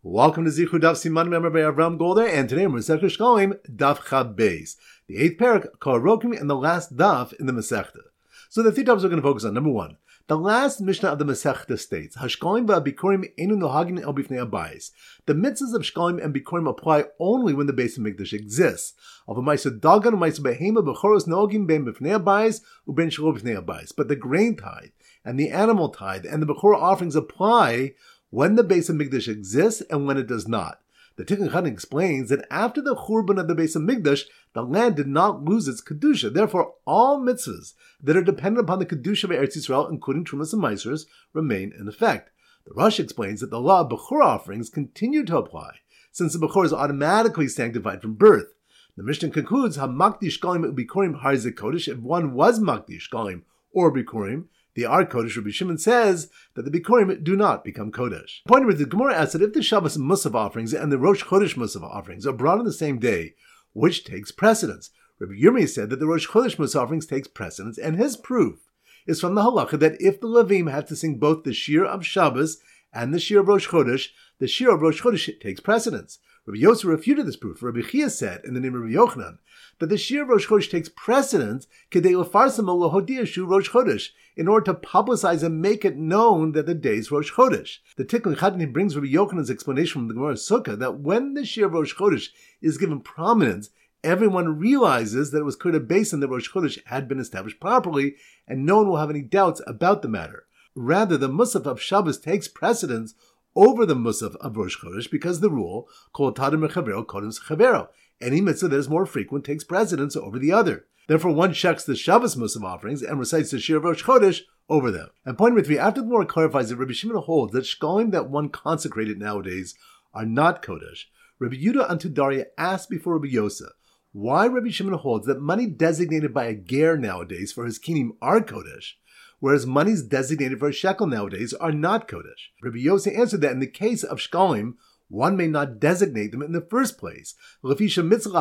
Welcome to Zichud Daf Siman Member by Avram Golder, and today we're Masechta Shkolim Daf Chab Beis, the 8th parak, Kol Rokim, and the last daf in the Masechta. So the three dafs we're going to focus on. Number one, the last Mishnah of the Masechta states, Hashkolim va'Bikurim enu nohagin el bifnei habayis. The mitzvahs of Shkolim and Bikurim apply only when the Beis Hamikdash exists. Of a Ma'aser Dagan, Ma'aser Behema, Bechoros nohagin ben bifnei habayis, uben shelo bifnei habayis. But the grain tithe and the animal tithe and the Bechorah offerings apply when the Beis Hamikdash exists and when it does not. The Tikkun Chatan explains that after the Churban of the Beis Hamikdash, the land did not lose its Kedusha. Therefore, all mitzvahs that are dependent upon the Kedusha of Eretz Yisrael, including Trumas and Maasros, remain in effect. The Rosh explains that the law of Bechorah offerings continue to apply, since the Bechorah is automatically sanctified from birth. The Mishnah concludes, HaMakdish Shkolim Bikurim Har Kodesh. If one was Makdish Shkolim or Bikurim, the Ar Kodesh, Rabbi Shimon says that the Bikurim do not become Kodesh. The point where the Gemara asks that if the Shabbos Musaf offerings and the Rosh Chodesh Musaf offerings are brought on the same day, which takes precedence? Rabbi Yirmiyah said that the Rosh Chodesh Musaf offerings takes precedence, and his proof is from the halacha that if the Levim have to sing both the Shir of Shabbos and the Shir of Rosh Chodesh, the Shir of Rosh Chodesh takes precedence. Rabbi Yosef refuted this proof. Rabbi Chia said, in the name of Rabbi Yochanan, that the Shir of Rosh Chodesh takes precedence kedei lefarsam lohodia shu Rosh Chodesh, in order to publicize and make it known that the day is Rosh Chodesh. The Tikkun Chatan brings Rabbi Yochanan's explanation from the Gemara Sukkah that when the Shir of Rosh Chodesh is given prominence, everyone realizes that it was clear to Beis that Rosh Chodesh had been established properly, and no one will have any doubts about the matter. Rather, the Musaf of Shabbos takes precedence over the Musaf of Rosh Chodesh because the rule, Kol Tadim Rechavero Kodim Chavero, any mitzvah that is more frequent takes precedence over the other. Therefore, one checks the Shabbos Musaf offerings and recites the Shir of Rosh Chodesh over them. And point number 3, after the Gemara clarifies that Rabbi Shimon holds that Shkolim that one consecrated nowadays are not Kodesh, Rabbi Yehuda Antudaria asked before Rabbi Yosef why Rabbi Shimon holds that money designated by a ger nowadays for his kinim are Kodesh, whereas monies designated for a shekel nowadays are not Kodesh. Rabbi Yosef answered that in the case of Shkolim, one may not designate them in the first place, because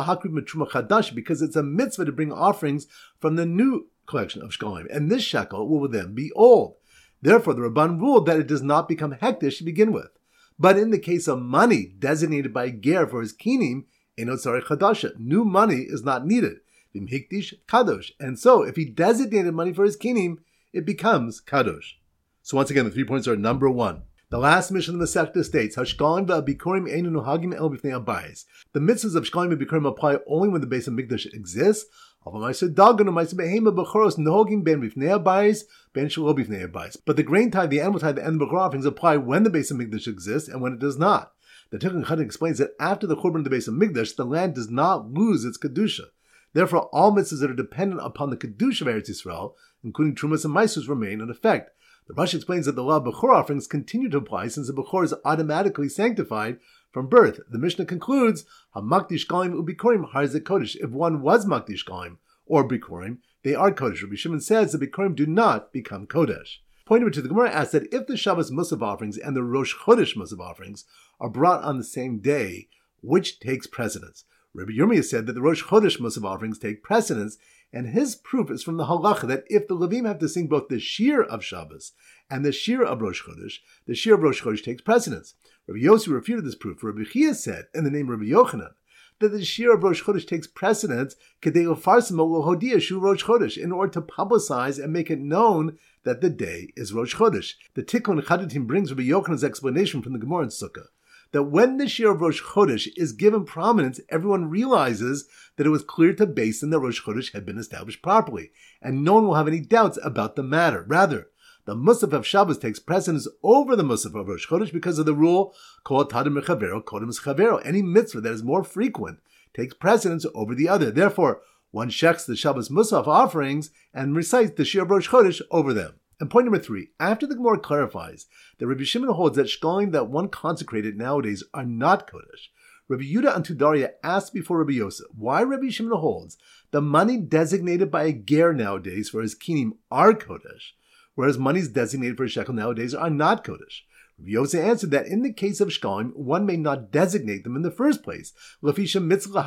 it's a mitzvah to bring offerings from the new collection of Shkolim, and this shekel will then be old. Therefore, the Rabban ruled that it does not become hektish to begin with. But in the case of money designated by a ger for his kinim, new money is not needed. And so, if he designated money for his kinim, it becomes kadosh. So once again, the 3 points are: number 1, the last Mishnah of the Masechta states, Hashkolim va'Bikurim einu nohagim el bifnei habayis. The mitzvahs of Shkolim and Bikurim apply only when the Beis Hamikdash exists. But the grain tithe, the animal tithe, and the Bechorah offerings apply when the Beis Hamikdash exists and when it does not. The Tikkun Chatan explains that after the Churban of the Beis Hamikdash, the land does not lose its Kedusha. Therefore, all mitzvahs that are dependent upon the Kedusha of Eretz Yisrael, including Trumas and Maasros, remain in effect. The Rosh explains that the law of Bechorah offerings continue to apply since the Bechorah is automatically sanctified from birth. The Mishnah concludes, HaMakdish Shkolim u'Bikurim Har Kodesh. If one was Makdish Shkolim or Bikurim, they are Kodesh. Rabbi Shimon says the Bikurim do not become Kodesh. Point number 2, the Gemara asks that if the Shabbos Musaf offerings and the Rosh Chodesh Musaf offerings are brought on the same day, which takes precedence? Rabbi Yirmiyah said that the Rosh Chodesh Musaf offerings take precedence, and his proof is from the halacha that if the Levim have to sing both the Shir of Shabbos and the Shir of Rosh Chodesh, the Shir of Rosh Chodesh takes precedence. Rabbi Yosef refuted this proof. Rabbi Chia said, in the name of Rabbi Yochanan, that the Shir of Rosh Chodesh takes precedence kedei lefarsam lohodia shu Rosh Chodesh, in order to publicize and make it known that the day is Rosh Chodesh. The Tikkun Chatan brings Rabbi Yochanan's explanation from the Gemara in Sukkah, that when the Shir of Rosh Chodesh is given prominence, everyone realizes that it was clear to Beis that Rosh Chodesh had been established properly, and no one will have any doubts about the matter. Rather, the Musaf of Shabbos takes precedence over the Musaf of Rosh Chodesh because of the rule, Kol Tadim Rechavero Kodim Chavero. Any mitzvah that is more frequent takes precedence over the other. Therefore, one checks the Shabbos Musaf offerings and recites the Shir of Rosh Chodesh over them. And point number 3, after the Gemara clarifies that Rabbi Shimon holds that Shkolim that one consecrated nowadays are not Kodesh, Rabbi Yehuda Antudaria asked before Rabbi Yosef why Rabbi Shimon holds the money designated by a ger nowadays for his kinim are Kodesh, whereas monies designated for a shekel nowadays are not Kodesh. Rabbi Yosef answered that in the case of Shkolim, one may not designate them in the first place, because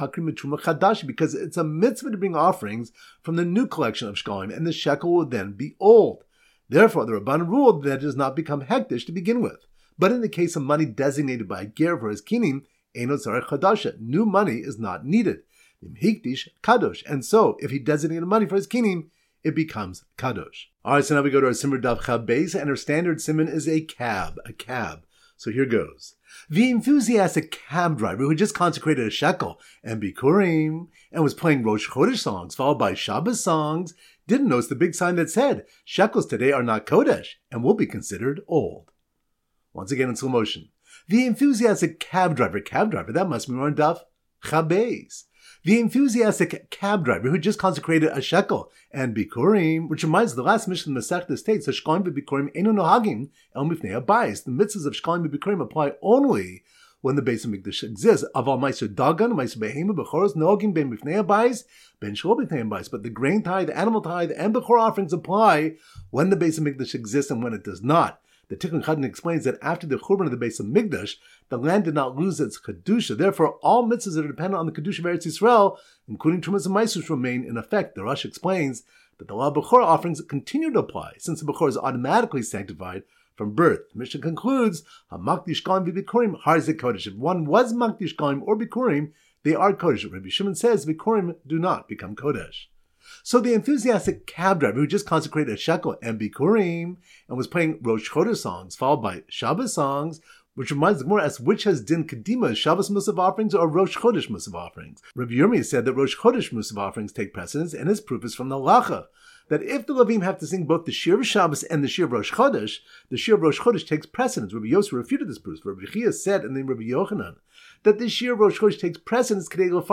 it's a mitzvah to bring offerings from the new collection of Shkolim, and the shekel will then be old. Therefore, the Rabban ruled that it does not become hektish to begin with. But in the case of money designated by a ger for his kinim, eino tzarech chadasha, new money is not needed. Hikdish kadosh, and so if he designated money for his kinim, it becomes kadosh. Alright, so now we go to our simmer daf chab beis, and our standard simon is a cab. So here goes. The enthusiastic cab driver who just consecrated a shekel and bikurim and was playing Rosh Chodesh songs followed by Shabbos songs didn't notice the big sign that said, shekels today are not kodesh and will be considered old. Once again in slow motion. The enthusiastic cab driver, that must be more on daf chab beis. The enthusiastic cab driver who just consecrated a shekel and bikurim, which reminds the last mission of the Masechta states that shkolim b'bikurim eno nohagim el mifnei habayis. The mitzvahs of shkolim b'bikurim apply only when the Beis Hamikdash exists. Aval meiser dagan, meiser behema, bechoros nohagim ben mifnei habayis, ben shlo b'fnei habayis. But the grain tithe, animal tithe, and bechor offerings apply when the Beis Hamikdash exists and when it does not. The Tikkun Chadin explains that after the Churban of the Beis Hamikdash, the land did not lose its Kedusha. Therefore, all mitzvahs that are dependent on the Kedusha of Eretz Yisrael, including Trumas and Maisus, remain in effect. The Rosh explains that the law of Bechor offerings continue to apply, since the Bechor is automatically sanctified from birth. The Mishnah concludes, HaMakdish Galim v'Bikurim Harzik Kodesh. If one was Makdish Galim or Bikurim, they are Kodesh. Rabbi Shimon says Bikurim do not become Kodesh. So the enthusiastic cab driver who just consecrated a shekel and bikurim and was playing Rosh Chodesh songs followed by Shabbos songs, which reminds the Gemara as which has din kedima, Shabbos Musaf offerings or Rosh Chodesh Musaf offerings. Rabbi Yirmiyah said that Rosh Chodesh Musaf offerings take precedence, and his proof is from the Halacha that if the Levim have to sing both the Shir of Shabbos and the Shir of Rosh Chodesh, the Shir of Rosh Chodesh takes precedence. Rabbi Yosef refuted this proof. Rabbi Chia said, and then Rabbi Yochanan, that the Shir of Rosh Chodesh takes precedence in order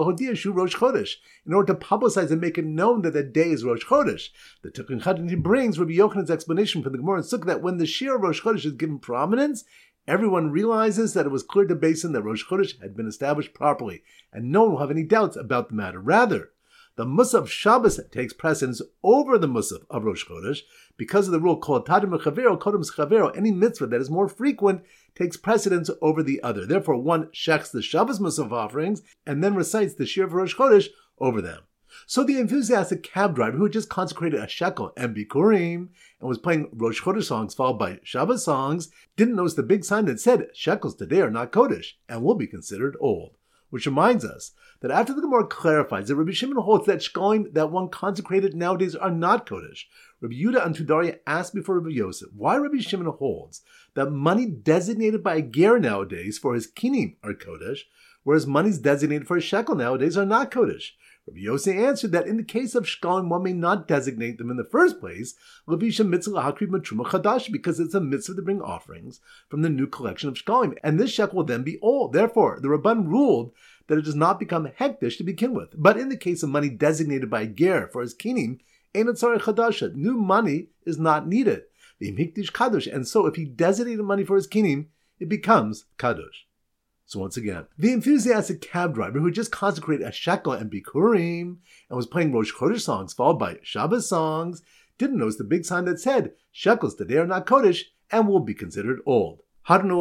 to publicize and make it known that the day is Rosh Chodesh. The Tikkun Chadin brings Rabbi Yochanan's explanation from the Gemara and Sukkah that when the Shir of Rosh Chodesh is given prominence, everyone realizes that it was clear to Basin that Rosh Chodesh had been established properly, and no one will have any doubts about the matter. Rather, the Musaf Shabbos takes precedence over the Musaf of Rosh Chodesh because of the rule called Tadim Chavero, Kodem Chavero. Any mitzvah that is more frequent takes precedence over the other. Therefore, one shechs the Shabbos Musaf offerings and then recites the Shir of Rosh Chodesh over them. So the enthusiastic cab driver who had just consecrated a shekel and bikurim and was playing Rosh Chodesh songs followed by Shabbos songs didn't notice the big sign that said shekels today are not kodesh and will be considered old. Which reminds us that after the Gemara clarifies that Rabbi Shimon holds that shkolim that one consecrated nowadays are not kodesh, Rabbi Yehuda and Tudaria asked before Rabbi Yosef why Rabbi Shimon holds that money designated by a ger nowadays for his kinim are kodesh, whereas monies designated for a shekel nowadays are not kodesh. Rabbi Yosef answered that in the case of shkolim, one may not designate them in the first place, because it's a mitzvah to bring offerings from the new collection of shkolim, and this shekel will then be old. Therefore, the Rabban ruled that it does not become hekdesh to begin with. But in the case of money designated by a ger for his kinim, new money is not needed. And so if he designated money for his kinim, it becomes kadosh. So once again, the enthusiastic cab driver who just consecrated a shekel and bikurim and was playing Rosh Chodesh songs followed by Shabbos songs didn't notice the big sign that said shekels today are not kodesh and will be considered old. Mazel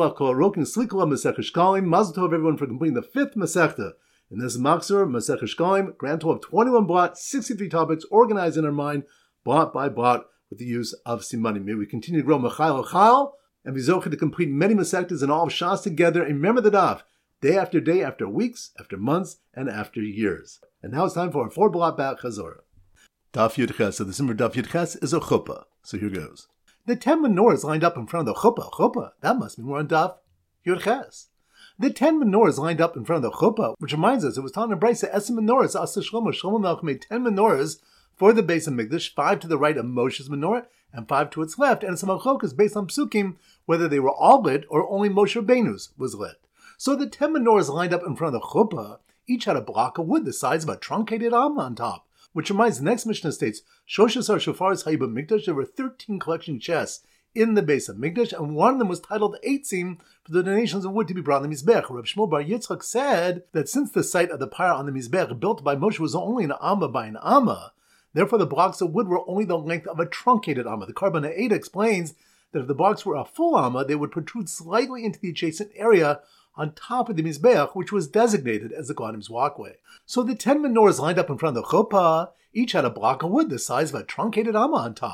tov everyone for completing the 5th Masechta. In this Machzor, Masechta Shkolim, grand total of 21 blot, 63 topics organized in our mind, blot by blot, with the use of simanim. May we continue to grow Mechayel Chayel and be zocheh to complete many Masechtas and all of Shas together. And remember the daf, day after day, after weeks, after months, and after years. And now it's time for our 4 blot back Chazorah. Daf Yud Ches. So the simmer Daf Yud Ches is a chuppah. So here goes. The 10 menorahs lined up in front of the chuppah. That must be more on Daf Yud Ches. The 10 menorahs lined up in front of the chuppah, which reminds us, it was taught in Brisa, Esem menorahs, Asa Shlomo. Shlomo Melech made 10 menorahs for the Beis Hamikdash, 5 to the right of Moshe's menorah, and 5 to its left, and some machlokas based on psukim, whether they were all lit or only Moshe Rabbeinu's was lit. So the 10 menorahs lined up in front of the chuppah, each had a block of wood the size of a truncated alma on top. Which reminds, the next Mishnah states, Shoshasar Shofaris Hayib Mikdash, there were 13 collection chests in the Beis Hamikdash, and one of them was titled Eitzim for the donations of wood to be brought on the Mizbech. Reb Shmuel Bar Yitzchak said that since the site of the pyre on the Mizbech built by Moshe was only an amma by an amma, therefore the blocks of wood were only the length of a truncated amma. The Karban Ha'eda explains that if the blocks were a full amma, they would protrude slightly into the adjacent area on top of the Mizbeach, which was designated as the Kohanim's walkway. So the 10 menorahs lined up in front of the chuppah, each had a block of wood the size of a truncated amma on top.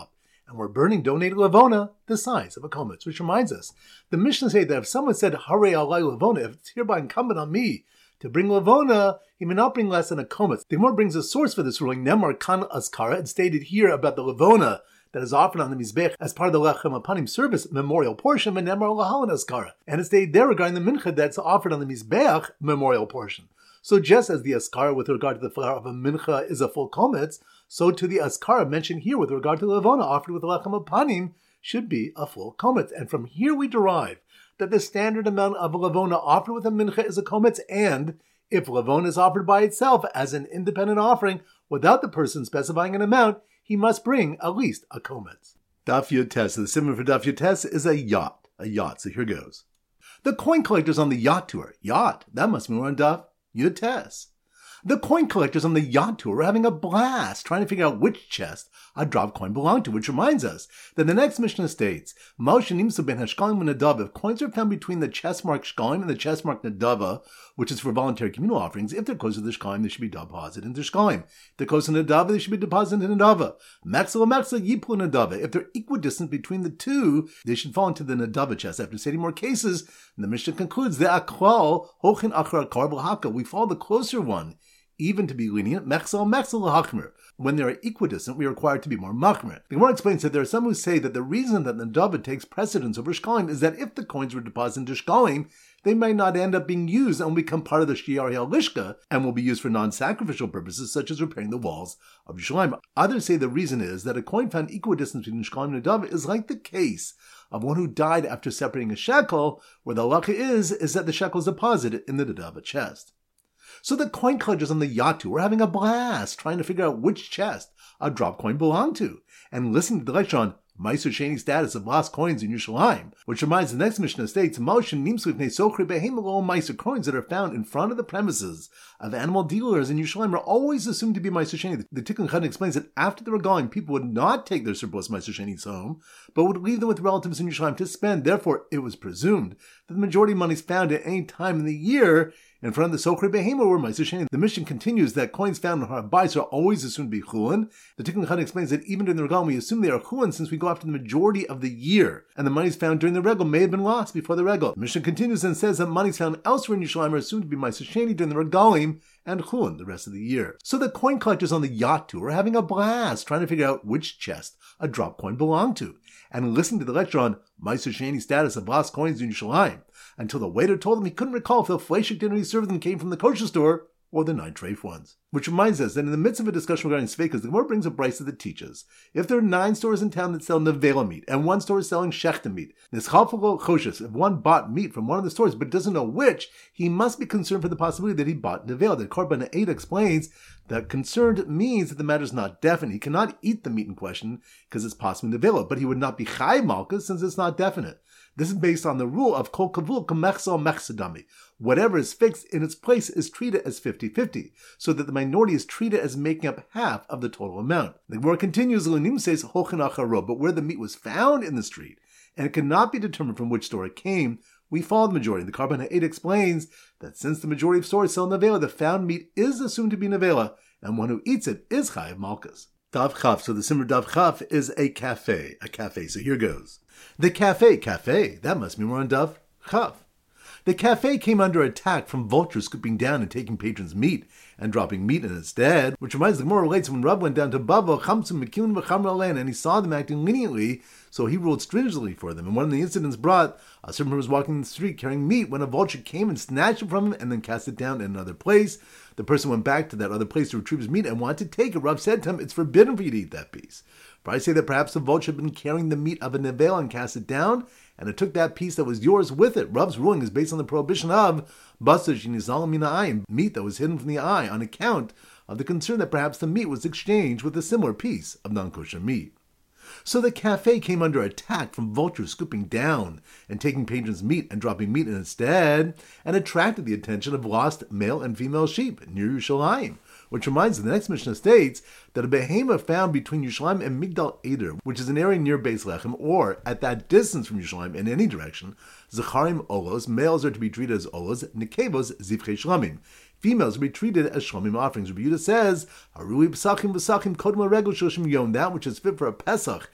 and were burning donated levona the size of a kometz. Which reminds us, the Mishnah say that if someone said, Hare alai levona, if it's hereby incumbent on me to bring levona, he may not bring less than a kometz. The Gemara brings a source for this ruling, Nemar kan askara, and stated here about the levona that is offered on the Mizbech as part of the Lechem Apanim service memorial portion, and Nemar lahalan askara. And it stated there regarding the mincha that's offered on the Mizbech memorial portion. So just as the askara with regard to the flower of a mincha is a full kometz, so to the askara mentioned here with regard to the levona offered with the Lechem Apanim should be a full kometz. And from here we derive that the standard amount of a levona offered with a mincha is a kometz, and if levona is offered by itself as an independent offering without the person specifying an amount, he must bring at least a kometz. Daf Yud Tes. So the simon for Daf Yud Tes is a yacht. So here goes. The coin collectors on the yacht tour. Yacht. That must mean we're on Daf Yud Tes. The coin collectors on the yacht tour were having a blast trying to figure out which chest a drop coin belonged to, which reminds us that the next Mishnah states, Moshe Nimsa ben Hashkalim and Nadava, if coins are found between the chest mark Shkalim and the chest mark Nadava, which is for voluntary communal offerings, if they're close to the Shkalim, they should be deposited into Shkalim. If they're close to Nadava, they should be deposited into Nadava. Maxila Yiplu Nadava. If they're equidistant between the two, they should fall into the Nadava chest. After stating more cases, the Mishnah concludes, the Aklal Hochin Achar Akar B'Haka. We follow the closer one, even to be lenient, mechsel lahachmer. When they are equidistant, we are required to be more machmer. The Gemara explains that there are some who say that the reason that the Nadava takes precedence over Shkalim is that if the coins were deposited into Shkalim, they might not end up being used and will become part of the Shiar Lishka and will be used for non-sacrificial purposes such as repairing the walls of Yerushalayim. Others say the reason is that a coin found equidistant between Shkalim and Nadava is like the case of one who died after separating a shekel, where the halacha is that the shekel is deposited in the Nadava chest. So the coin collectors on the yacht were having a blast trying to figure out which chest a drop coin belonged to, and listening to the lecture on Meiser Sheni status of lost coins in Yerushalayim, which reminds the next Mishnah states, Moshe Nimsu Ifnei Sochri Behem Lo Meiser coins that are found in front of the premises of animal dealers in Yerushalayim are always assumed to be Meiser Sheni. The Tikkun Chatan explains that after the regalim, people would not take their surplus Meiser Shenis home, but would leave them with relatives in Yerushalayim to spend. Therefore, it was presumed that the majority of money is found at any time in the year in front of the Sochri Behema or Meiser Sheni. The Mishnah continues that coins found in Harabais are always assumed to be Chulin. The Tikkun Chatan explains that even during the regalim, we assume they are Chulin since we go after the majority of the year, and the monies found during the regal may have been lost before the regal. The Mishnah continues and says that monies found elsewhere in Yerushalayim are assumed to be Meiser Sheni during the regalim and Chulin the rest of the year. So the coin collectors on the yacht tour are having a blast trying to figure out which chest a drop coin belonged to, and listening to the lecture on Meiser Sheni status of lost coins in Yerushalayim, until the waiter told him he couldn't recall if the fleshik dinner he served them came from the kosher store or the non-treif ones. Which reminds us that in the midst of a discussion regarding sveikas, the Gemara brings a brisa that teaches, if there are 9 stores in town that sell nevela meat, and 1 store is selling shechta meat, nischalfalo choshes, if one bought meat from one of the stores but doesn't know which, he must be concerned for the possibility that he bought nevela. The Korban Eid explains that concerned means that the matter is not definite. He cannot eat the meat in question because it's possibly nevela, but he would not be chai malchus since it's not definite. This is based on the rule of kol kavul k'mechsel mechsadami. Whatever is fixed in its place is treated as 50-50, so that the minority is treated as making up half of the total amount. The Gemara continues, Lunim says, Hochin acharo, but where the meat was found in the street, and it cannot be determined from which store it came, we follow the majority. The Korban Ha'ed explains that since the majority of stores sell nevela, the found meat is assumed to be nevela, and one who eats it is chayav malchus. Dav Chaf, so the Simmer Dav Chaf is a cafe. So here goes. The cafe, that must mean we're on Dav Chaf. The cafe came under attack from vultures scooping down and taking patrons' meat and dropping meat in its stead, which reminds the Gemara relates when Rav went down to Bava, Chamsum, Mekun, V'chamra, and he saw them acting leniently, so he ruled stringently for them. And one of the incidents brought, a servant was walking in the street carrying meat when a vulture came and snatched it from him and then cast it down in another place. The person went back to that other place to retrieve his meat and wanted to take it. Rav said to him, it's forbidden for you to eat that piece. For I say that perhaps the vulture had been carrying the meat of a nevel and cast it down, and it took that piece that was yours with it. Rav's ruling is based on the prohibition of basar shenizal min ha'ayim, meat that was hidden from the eye, on account of the concern that perhaps the meat was exchanged with a similar piece of non-kosher meat. So the cafe came under attack from vultures scooping down and taking patrons' meat and dropping meat in its stead, and attracted the attention of lost male and female sheep near Yerushalayim. Which reminds us, the next Mishnah states that a behema found between Yerushalayim and Migdal Eder, which is an area near Beis Lechem, or at that distance from Yerushalayim in any direction, Zacharim Olos, males are to be treated as Olos, Nekevos Zivchei Shlamim. Females will be treated as Shlamim offerings. Rabbi Yehuda says, Harui Pesachim Pesachim Kodma Regel Shoshim Yom, that which is fit for a Pesach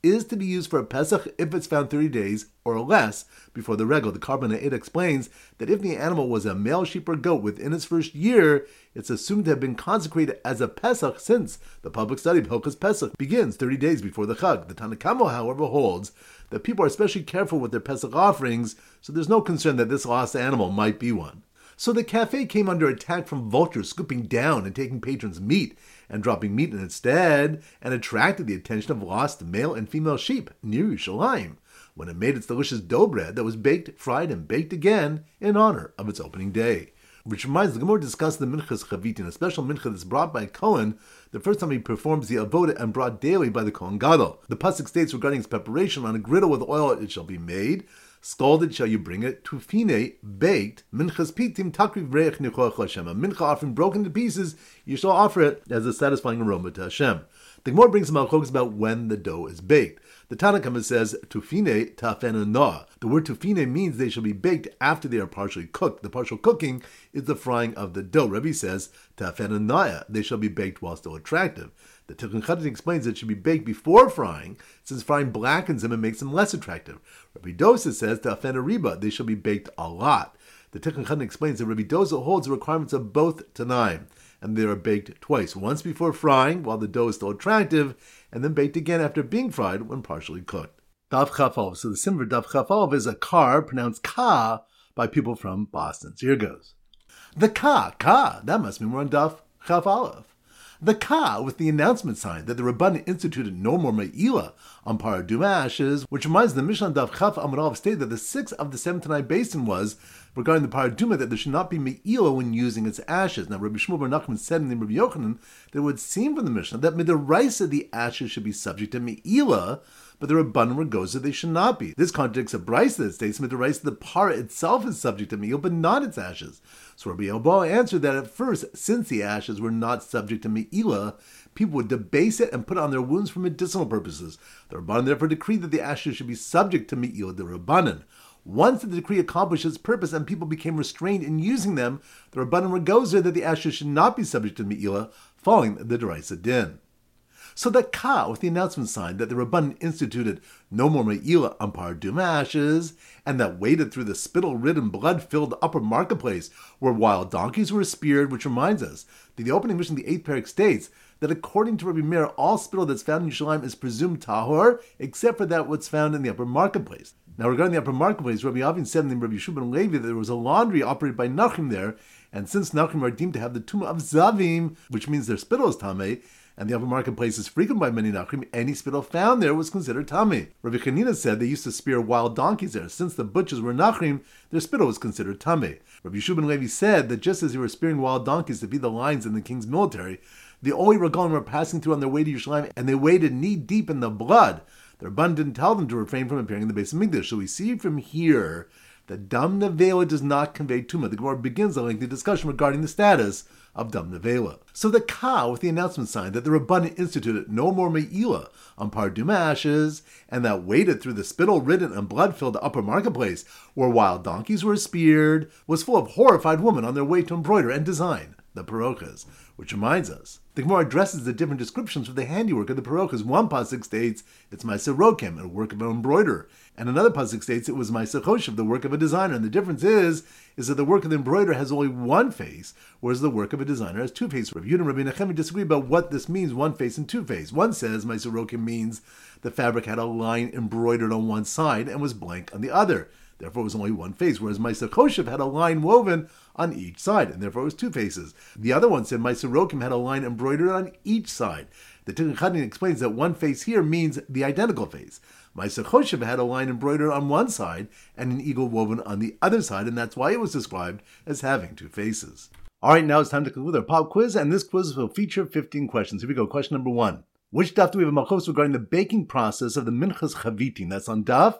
is to be used for a Pesach if it's found 30 days or less before the regel. The Karban Ha'ed explains that if the animal was a male sheep or goat within its first year, it's assumed to have been consecrated as a Pesach, since the public study of Hilchos Pesach begins 30 days before the Chag. The Tanna Kama, however, holds that people are especially careful with their Pesach offerings, so there's no concern that this lost animal might be one. So the cafe came under attack from vultures scooping down and taking patrons' meat and dropping meat instead, and attracted the attention of lost male and female sheep near Yerushalayim when it made its delicious dough bread that was baked, fried, and baked again in honor of its opening day. Which reminds the Gemara discussed the Minchas Chavitin, a special mincha that's brought by a Kohen the first time he performs the avoda and brought daily by the Kohen Gadol. The pasuk states regarding its preparation: on a griddle with oil it shall be made, scalded shall you bring it, tufine, baked, minchas pitim takriv reich nichoach Hashem. A mincha offering broken to pieces, you shall offer it as a satisfying aroma to Hashem. The Gemara brings some halachos about when the dough is baked. The Tanna Kama says, tufine tafenu noah. The word tufine means they shall be baked after they are partially cooked. The partial cooking is the frying of the dough. Rebbe says, tafenu noah. They shall be baked while still attractive. The Tikkun Chadin explains that it should be baked before frying, since frying blackens them and makes them less attractive. Rabbi Dosa says, tafenu riba. They shall be baked a lot. The Tikkun Chadin explains that Rabbi Dosa holds the requirements of both Tanaim, and they are baked twice, once before frying while the dough is still attractive, and then baked again after being fried when partially cooked. Daf Chaf Aleph. So the sim for Daf Chaf Aleph is a car pronounced ka by people from Boston. So here goes. The ka, that must mean we're on Daf Chaf Aleph. The ka with the announcement sign that the Rabbanan instituted no more me'ilah on paraduma ashes, which reminds the Mishnah Daf Chaf Amud Aleph stated that the sixth of the 7 Tanai basin was regarding the paraduma that there should not be me'ilah when using its ashes. Now Rabbi Shmuel bar Nachman said in the Rabbi Yochanan that it would seem from the Mishnah that midaraisa the ashes should be subject to me'ilah, but the Rabbanan goes that they should not be. This contradicts a brisa that states midaraisa the para itself is subject to me'ilah, but not its ashes. So Rabbi Elbaal answered that at first, since the ashes were not subject to me'ilah, people would debase it and put it on their wounds for medicinal purposes. The Rabbanan therefore decreed that the ashes should be subject to me'ilah, the Rabbanan. Once the decree accomplished its purpose and people became restrained in using them, the Rabbanan were gozer that the ashes should not be subject to me'ilah, following the Deraisa Din. So that ka with the announcement sign that the Rabbanan instituted no more me'ilah on paraduma ashes, and that waded through the spittle-ridden, blood-filled upper marketplace where wild donkeys were speared, which reminds us that the opening mission of the 8th parak states that according to Rabbi Meir, all spittle that's found in Yerushalayim is presumed tahor, except for that what's found in the upper marketplace. Now regarding the upper marketplace, Rabbi Avin said in the Rabbi Yeshua ben Levi that there was a laundry operated by Nachrim there, and since Nachrim are deemed to have the tumah of Zavim, which means their spittle is tameh, and the upper marketplace is frequented by many Nachrim, any spittle found there was considered tameh. Rabbi Chanina said they used to spear wild donkeys there. Since the butchers were Nachrim, their spittle was considered tameh. Rabbi Yeshua ben Levi said that just as they were spearing wild donkeys to feed the lions in the king's military, the Oli Regalim were passing through on their way to Yerushalayim, and they waded knee-deep in the blood. The Rabban didn't tell them to refrain from appearing in the base of Mikdash. So we see from here that Dam Nevela does not convey Tumah. The Gemara begins a lengthy discussion regarding the status of Dam Nevela. So the ka with the announcement sign that the Rabbanan instituted no more me'ilah on paraduma ashes, and that waded through the spittle-ridden and blood-filled upper marketplace where wild donkeys were speared, was full of horrified women on their way to embroider and design the parochas, which reminds us, the Gemara addresses the different descriptions for the handiwork of the parochas. One pasuk states it's Ma'aseh Rokem, a work of an embroiderer, and another pasuk states it was Ma'aseh Choshev, the work of a designer. And the difference is that the work of the embroiderer has only one face, whereas the work of a designer has two faces. Rabbi Yehuda and Rabbi Nachemi disagree about what this means, one face and two face. One says Ma'aseh Rokem means the fabric had a line embroidered on one side and was blank on the other. Therefore, it was only one face, whereas Ma'aseh Choshev had a line woven on each side, and therefore it was two faces. The other one said Ma'aseh Rokem had a line embroidered on each side. The Tikkun Chadin explains that one face here means the identical face. Ma'aseh Choshev had a line embroidered on one side and an eagle woven on the other side, and that's why it was described as having two faces. All right, now it's time to conclude our pop quiz, and this quiz will feature 15 questions. Here we go. Question number 1. Which daf do we have a machos regarding the baking process of the Minchas Chavitin? That's on daf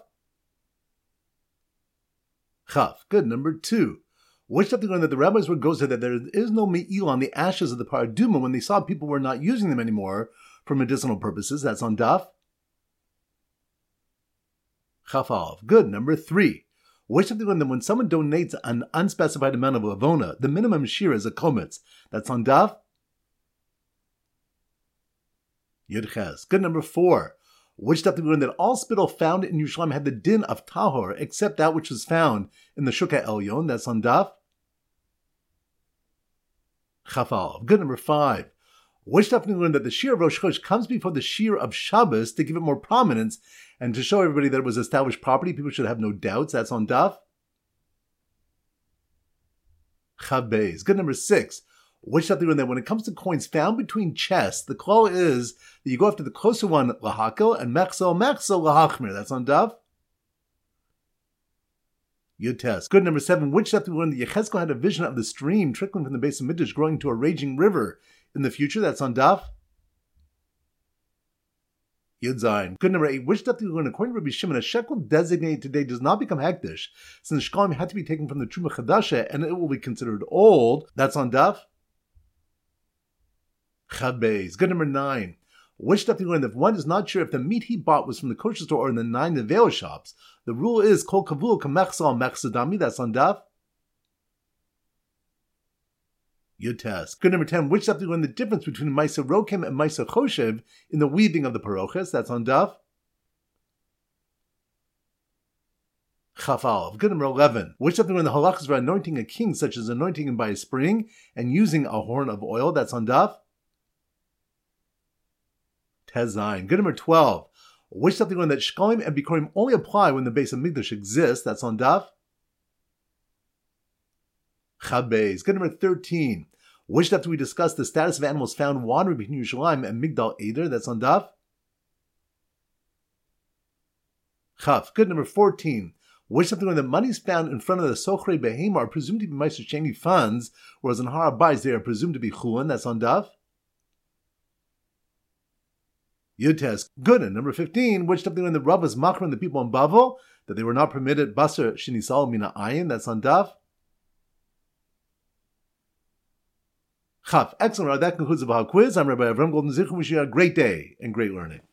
Chaf. Good. Number 2. Which daf do we learn that the rabbis were gozer that there is no me'il on the ashes of the paraduma when they saw people were not using them anymore for medicinal purposes? That's on daf Chaf Aleph. Good. Number 3. Which daf do we learn that when someone donates an unspecified amount of lavona, the minimum shira is a kometz? That's on daf Yud Ches. Good. Number 4. Which daf did we learn that all spittle found in Yerushalayim had the din of tahor, except that which was found in the Shuk HaElyon? That's on daf Chafal. Good, number 5. Which daf did we learn that the Shir of Rosh Chodesh comes before the Shir of Shabbos to give it more prominence and to show everybody that it was established property? People should have no doubts. That's on daf Chabez. Good, number 6. Which daf did we learn that when it comes to coins found between chests, the call is that you go after the closer one, lahakel, and mechsel lahachmir. That's on daf Yud. Good, number 7. Which daf did we learn that Yechezkel had a vision of the stream trickling from the base of Midrash growing into a raging river in the future? That's on daf Yud Zayin. Good, number 8. Which daf did we learn? According to Rabbi Shimon, a shekel designated today does not become hekdesh, since shkalim had to be taken from the Truma Chadasha and it will be considered old. That's on daf Chabez. Good, number 9. Which daf did we learn that if one is not sure if the meat he bought was from the kosher store or in the 9 Nevel shops, the rule is kol kavul kamechsal mechsadami. That's on daf Yud. Good, number 10. Which daf did we learn the difference between Maisa Rokem and Maisa Choshev in the weaving of the parochas? That's on daf Chafal. Good, number 11. Which daf did we learn the halachas for anointing a king, such as anointing him by a spring and using a horn of oil? That's on daf Tezayin. Good, number 12. Which daf did we learn that shkalim and bikurim only apply when the base of Mikdash exists? That's on daf Chabez. Good, number 13. Which daf do we discuss the status of animals found wandering between Yerushalayim and Migdal Eder? That's on daf Chaf. Good, number 14. Which daf do we learn that monies found in front of the Sochrei Behema are presumed to be Meiser Sheni funds, whereas in Har HaBayis they are presumed to be Chulin? That's on daf Yud. Good, and number 15. Which daf do we learn that Rav was machrin the people in Bavel that they were not permitted Basar Shenisal Mina Ayin? That's on daf Chaf. Excellent. That concludes the Baal quiz. I'm Rabbi Avram Golden Zichron. Wishing you a great day and great learning.